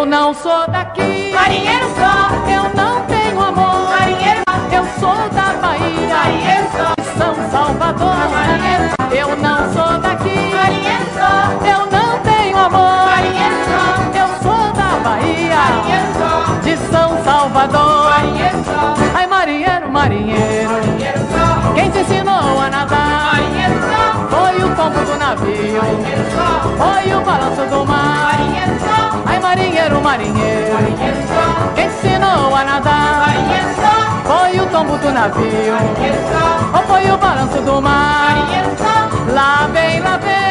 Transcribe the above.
Eu não sou daqui, marinheiro só. eu não tenho amor, Marinheiro, eu sou da Bahia, marinheiro só. de São Salvador. Marinheiro, Eu não sou daqui, marinheiro só. eu não tenho amor, Marinheiro só. eu sou da Bahia, Marinheiro só. de São Salvador. Marinheiro só. Ai, marinheiro, marinheiro, Marinheiro só. quem te ensinou a nadar? Marinheiro só. Foi o tombo do navio, Marinheiro só. foi o balanço do mar. Marinheiro só. Ai, marinheiro, marinheiro, Marinheiro só. quem te ensinou a nadar? Marinheiro só. Foi o tombo do navio, Marinheiro só. ou foi o balanço do mar? Marinheiro só. Lá vem,